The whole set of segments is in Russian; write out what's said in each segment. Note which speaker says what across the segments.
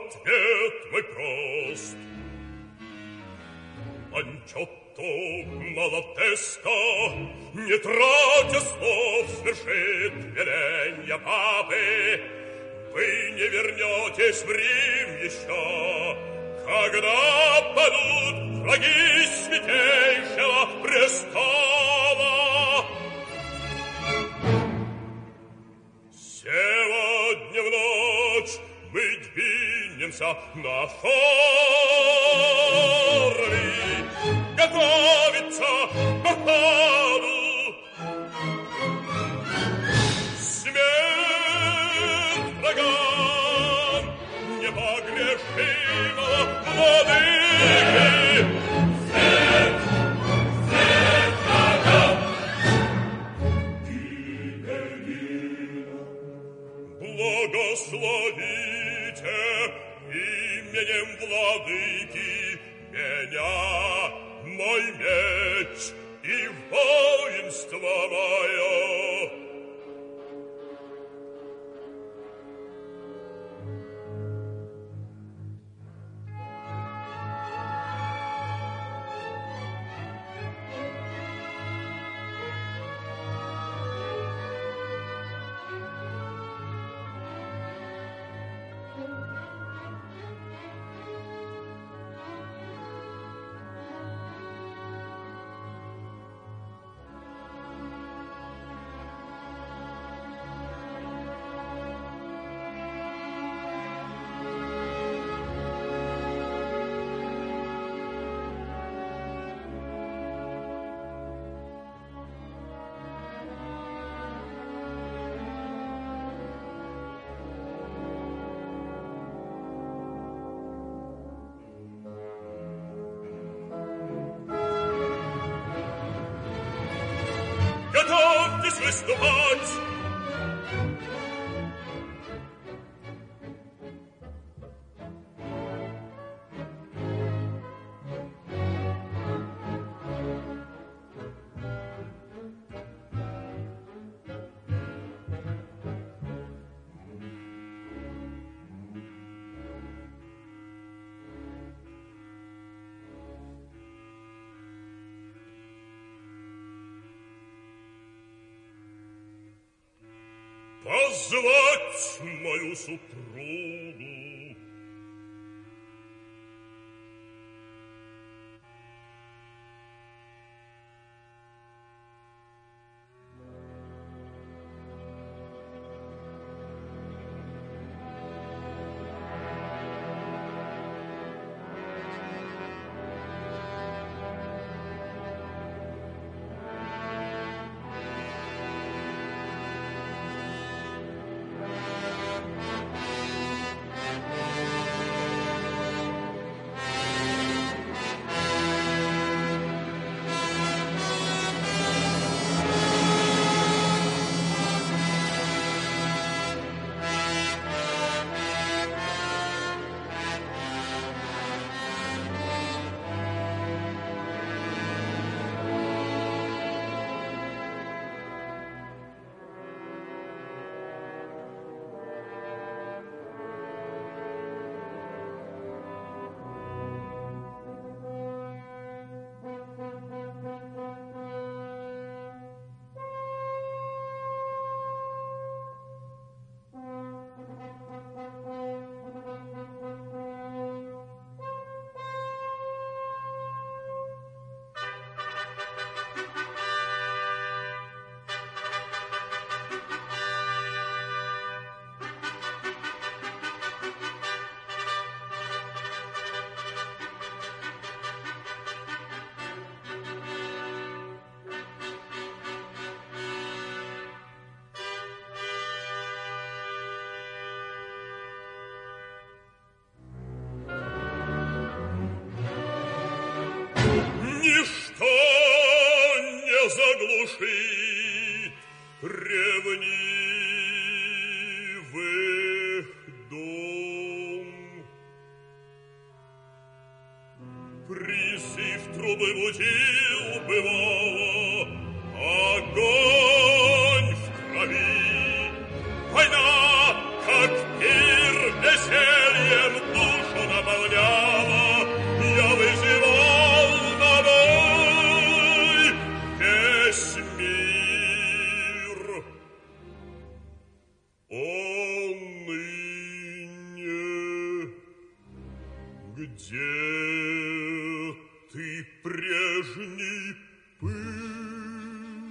Speaker 1: ответ мой прост. Анчотто Малатеста, не тратя слов, свершит веленья папы. Вы не вернетесь в Рим еще, когда падут враги святейшего престола. Сегодня в ночь мы двинемся на Форли, готовиться к походу. Смерть врагам непогрешимого владыки. Смерть врагам. Благословите именем владыки меня, мой меч и воинство мое. Готовьтесь выступать! Позвать мою супругу. заглушит ревнивых дум. Призыв трубы будил бывало огонь в крови. Война, как пир весельем дух. Где ты прежний пыл?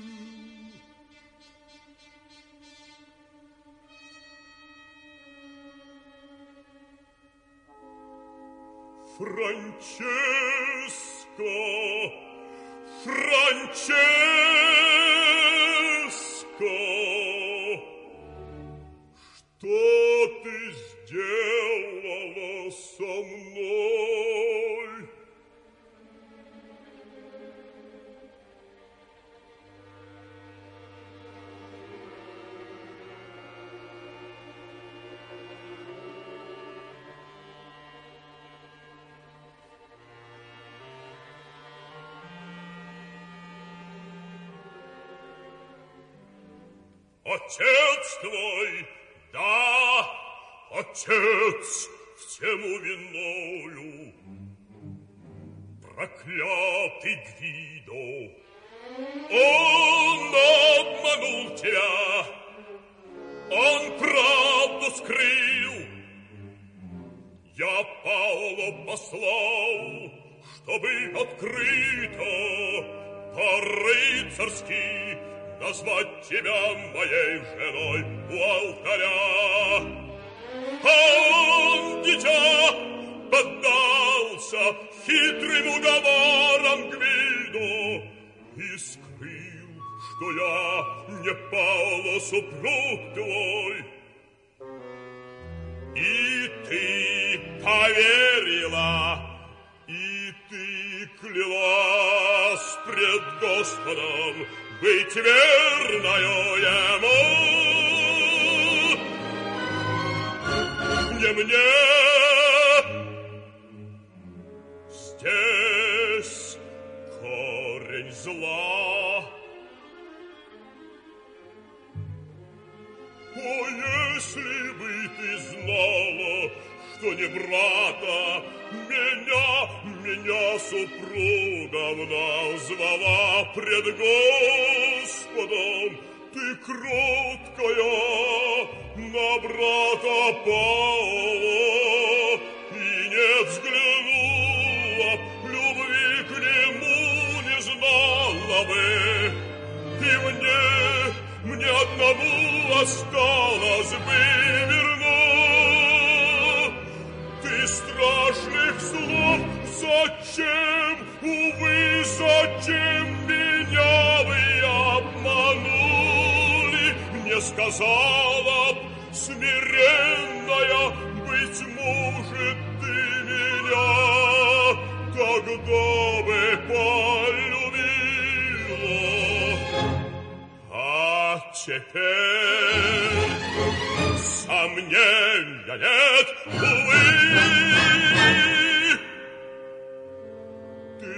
Speaker 1: Франческо, Франческо, что ты сделала со мной? Отец твой, да, отец, всему виною, проклятый Гвидо, он обманул тебя, он правду скрыл. Я Паоло послал, чтобы открыто, по-рыцарски, назвать тебя моей женой у алтаря. А он, дитя, поддался хитрым уговорам Гвидо и скрыл, что я не Паоло, супруг твой. И ты поверила, и ты клялась пред Господом быть верною ему. Не мне здесь корень зла. О, если бы ты знала, что не брата, меня супругом назвала пред Господом, ты кроткая на брата Паола и не взглянула, любви к нему не знала бы, и мне одному осталось бы верно. Ты страшных слов зачем, увы, зачем меня вы обманули? Не сказала б смиренная, быть может, ты меня тогда бы полюбила. А теперь сомнения нет, увы. Ты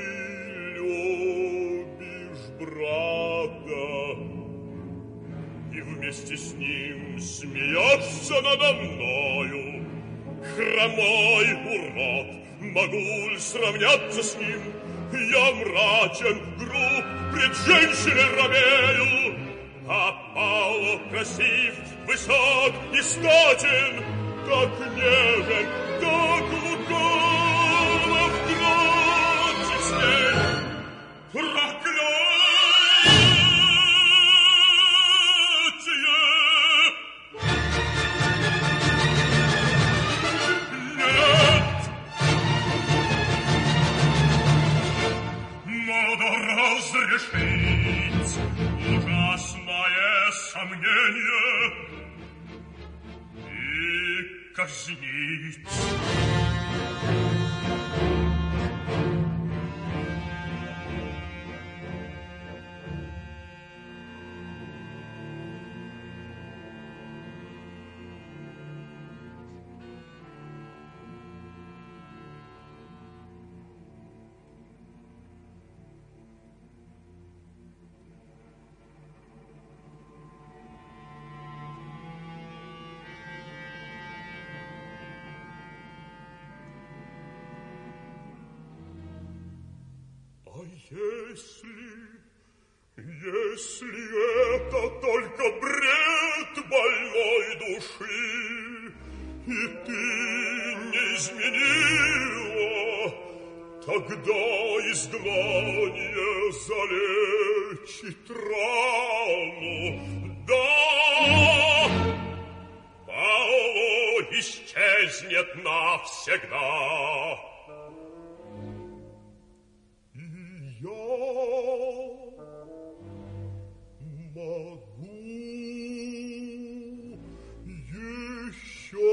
Speaker 1: любишь брата и вместе с ним смеешься надо мною. Хромой урод, могу ли сравняться с ним? Я мрачен, груб, пред женщиной робею, а Паоло красив, высок и статен, так нежен, так лукаво в гроте с ней. Проклятие! Нет! Надо разрешить ужасное сомнение и казнить. Если это только бред больной души, и ты не изменила, когда изгнание залечит рану. Да, Паоло исчезнет навсегда. И я могу еще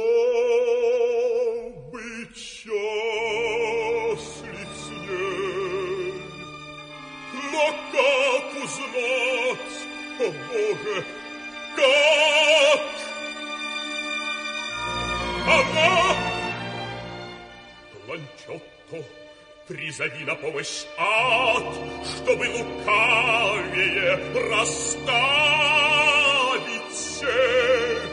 Speaker 1: быть счастлив с ней. Но как узнать, о Боже, как? Она! Ланчотто, призови на помощь ад, чтобы лукавее расставить сети.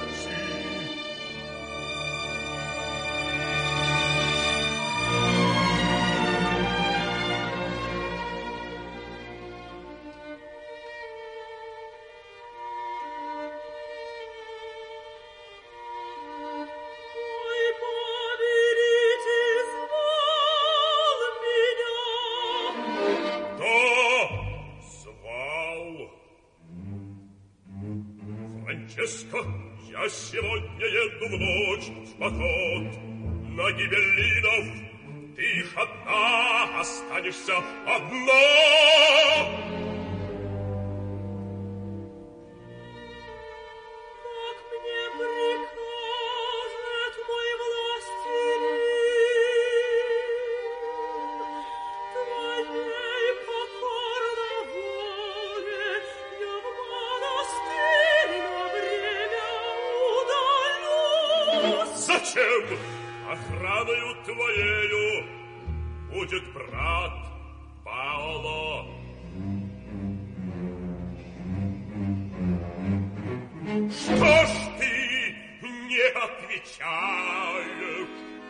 Speaker 1: Я сегодня еду в ночь в поход на гибеллинов. Ты ж одна останешься, одна.
Speaker 2: Как мне прикажет мой властелин, твоей покорно воле я в монастырь на время удалюсь.
Speaker 1: Зачем? Охраною твоею будет брат Паоло. Что ж ты не отвечаешь?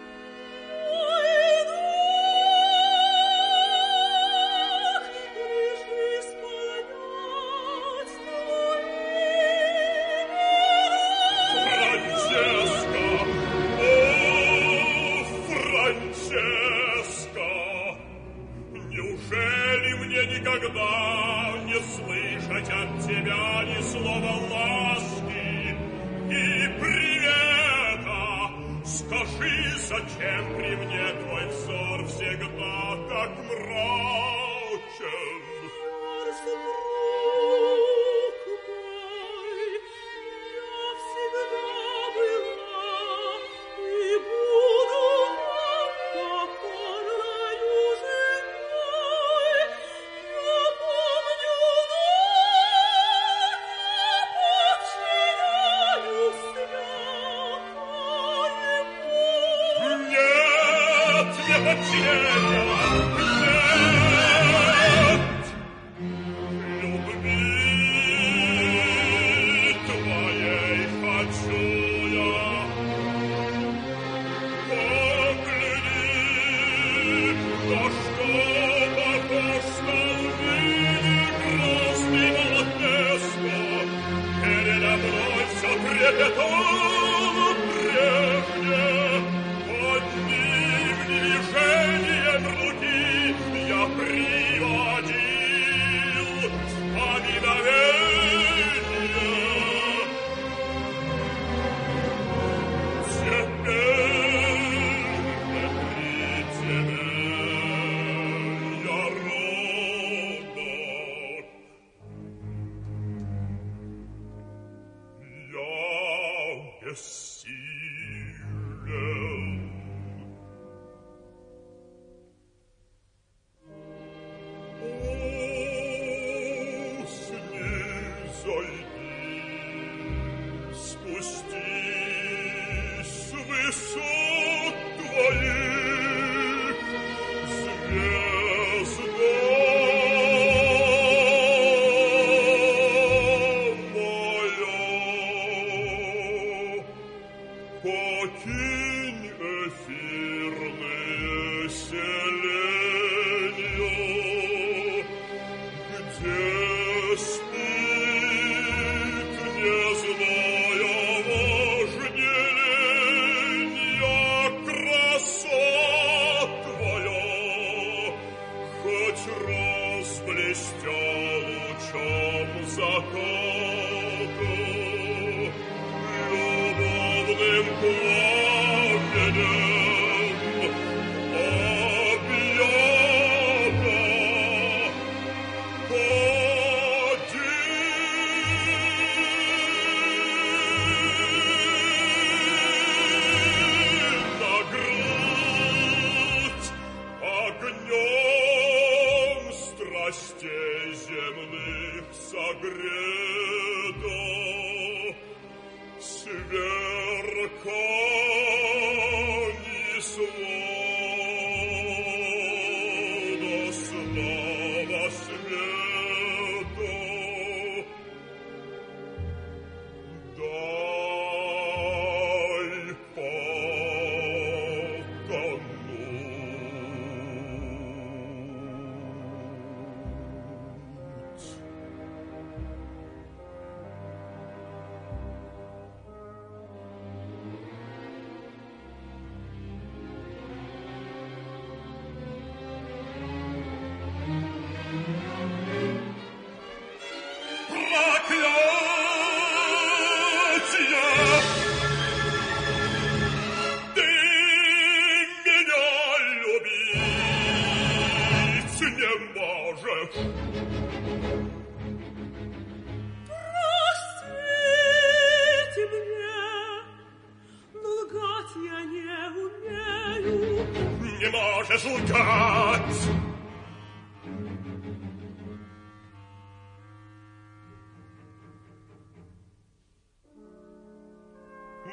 Speaker 1: Никогда не слышать от тебя ни слова ласки и привета. Скажи, зачем при мне твой взор всегда так мрачен?
Speaker 2: Супруг мой, я всегда была и буду вам покорною женой. Я помню ночь, я подчиняюсь всякому.
Speaker 1: Нет, не подчиняю. Препетала прежде, одним движением руки я приводил поминовение. Теперь при тебе я робок. Бессилен. О, снизойди, спустись с высот твоих, звезда моя. Покинь эфирные селения, где спит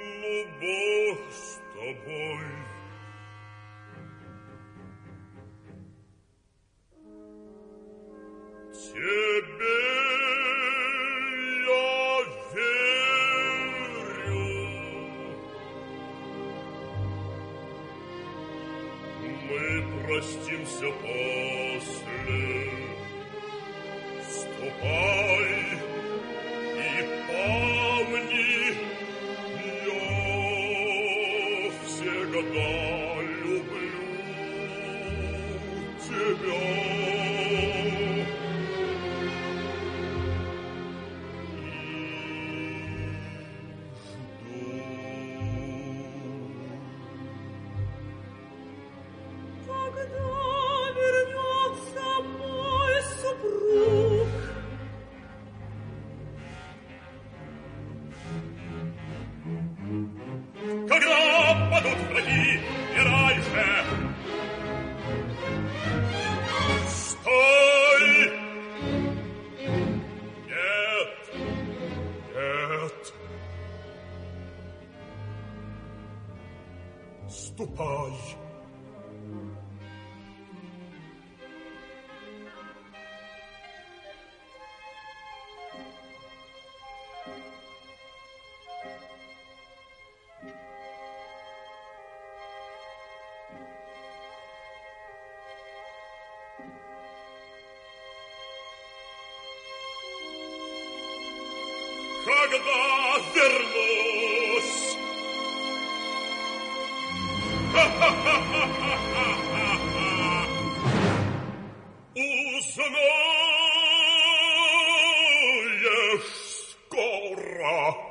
Speaker 1: Ну, Бог с тобой. Тебе я верю. Мы простимся после. Ступай и помни, я всегда люблю тебя. Когда падут враги, и раньше. Стой! Нет, нет. Ступай. Когда вернусь. Узнаешь скоро.